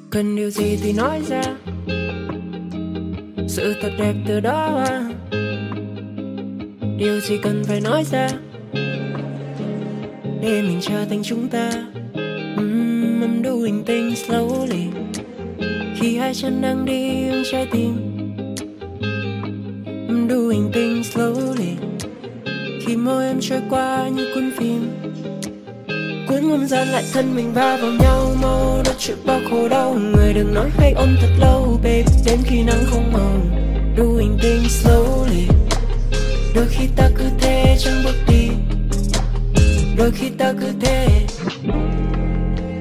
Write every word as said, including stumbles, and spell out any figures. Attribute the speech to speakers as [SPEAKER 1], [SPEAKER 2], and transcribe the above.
[SPEAKER 1] Cần điều gì thì nói ra, sự thật đẹp từ đó à. Điều gì cần phải nói ra để mình trở thành chúng ta. mm, I'm doing things slowly khi hai chân đang đi hướng trái tim. I'm doing things slowly khi môi em trôi qua như cuốn phim. Cuốn không gian lại thân mình va vào nhau, mau đốt chịu bao khổ đau. Người đừng nói hay ôm thật lâu babe, đến khi nắng không màu. Doing things slow